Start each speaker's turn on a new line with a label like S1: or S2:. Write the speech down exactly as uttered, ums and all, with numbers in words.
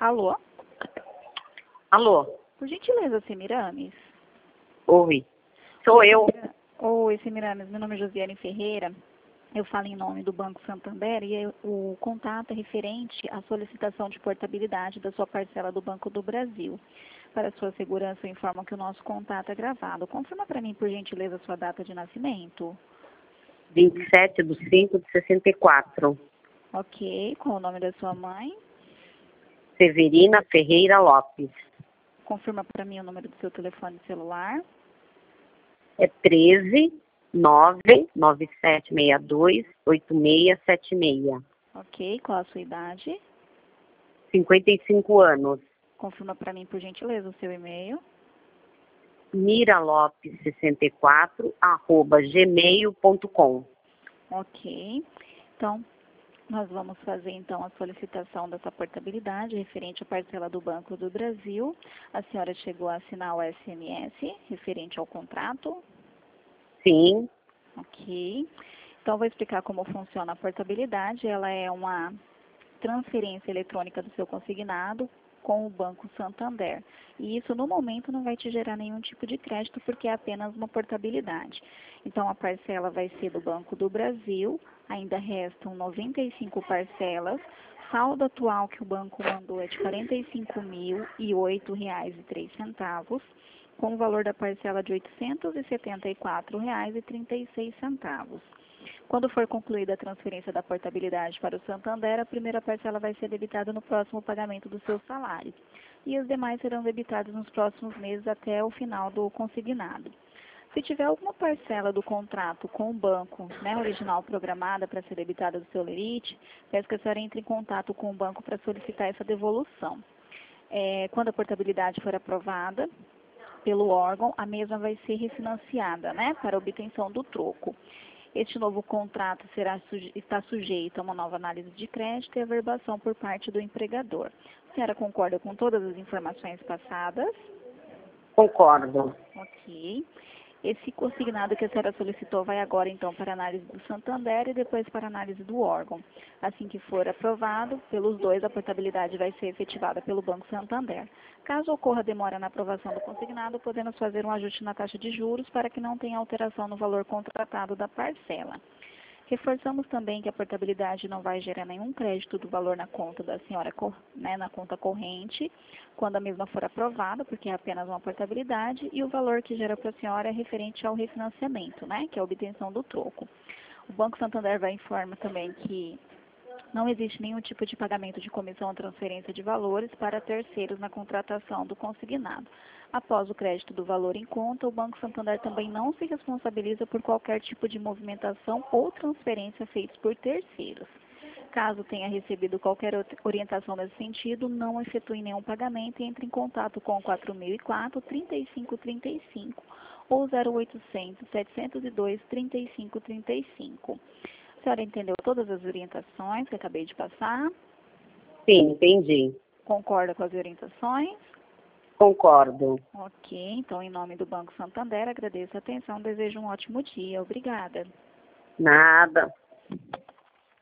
S1: Alô?
S2: Alô?
S1: Por gentileza, Semiramis?
S2: Oi. Sou
S1: Oi,
S2: eu.
S1: Semira- Oi, Semiramis. Meu nome é Josiane Ferreira. Eu falo em nome do Banco Santander e eu- o contato é referente à solicitação de portabilidade da sua parcela do Banco do Brasil. Para sua segurança, eu informo que o nosso contato é gravado. Confirma para mim, por gentileza, a sua data de nascimento.
S2: vinte e sete de cinco de sessenta e quatro.
S1: Ok. Qual o nome da sua mãe?
S2: Severina Ferreira Lopes.
S1: Confirma para mim o número do seu telefone celular.
S2: É treze, nove, nove sete seis dois, oito seis sete seis.
S1: Ok. Qual a sua idade?
S2: cinquenta e cinco anos.
S1: Confirma para mim, por gentileza, o seu e-mail.
S2: miralopes sessenta e quatro, arroba gmail ponto com.
S1: Ok. Então, nós vamos fazer então a solicitação dessa portabilidade referente à parcela do Banco do Brasil. A senhora chegou a assinar o S M S referente ao contrato?
S2: Sim,
S1: Ok. Então, vou explicar como funciona a portabilidade. Ela é uma transferência eletrônica do seu consignado com o Banco Santander. E isso, no momento, não vai te gerar nenhum tipo de crédito, porque é apenas uma portabilidade. Então, a parcela vai ser do Banco do Brasil, ainda restam noventa e cinco parcelas. Saldo atual que o banco mandou é de quarenta e cinco mil e oito reais e três centavos, com o valor da parcela de oitocentos e setenta e quatro reais e trinta e seis centavos. Quando for concluída a transferência da portabilidade para o Santander, a primeira parcela vai ser debitada no próximo pagamento do seu salário. E as demais serão debitadas nos próximos meses até o final do consignado. Se tiver alguma parcela do contrato com o banco, né, original programada para ser debitada do seu lerite, peço que a senhora entre em contato com o banco para solicitar essa devolução. É, quando a portabilidade for aprovada pelo órgão, a mesma vai ser refinanciada, né, para obtenção do troco. Este novo contrato será, está sujeito a uma nova análise de crédito e averbação por parte do empregador. A senhora concorda com todas as informações passadas?
S2: concordo.
S1: Ok. Esse consignado que a senhora solicitou vai agora, então, para análise do Santander e depois para análise do órgão. Assim que for aprovado, pelos dois, a portabilidade vai ser efetivada pelo Banco Santander. Caso ocorra demora na aprovação do consignado, podemos fazer um ajuste na taxa de juros para que não tenha alteração no valor contratado da parcela. Reforçamos também que a portabilidade não vai gerar nenhum crédito do valor na conta da senhora, né, na conta corrente, quando a mesma for aprovada, porque é apenas uma portabilidade, e o valor que gera para a senhora é referente ao refinanciamento, né, que é a obtenção do troco. O Banco Santander vai informar também que não existe nenhum tipo de pagamento de comissão ou transferência de valores para terceiros na contratação do consignado. Após o crédito do valor em conta, o Banco Santander também não se responsabiliza por qualquer tipo de movimentação ou transferência feitos por terceiros. Caso tenha recebido qualquer orientação nesse sentido, não efetue nenhum pagamento e entre em contato com o quatro mil e quatro, trinta e cinco trinta e cinco ou zero oitocentos, setecentos e dois, trinta e cinco trinta e cinco. A senhora entendeu todas as orientações que acabei de passar?
S2: Sim, entendi.
S1: Concorda com as orientações?
S2: Concordo.
S1: Ok, então em nome do Banco Santander agradeço a atenção, desejo um ótimo dia. Obrigada.
S2: Nada.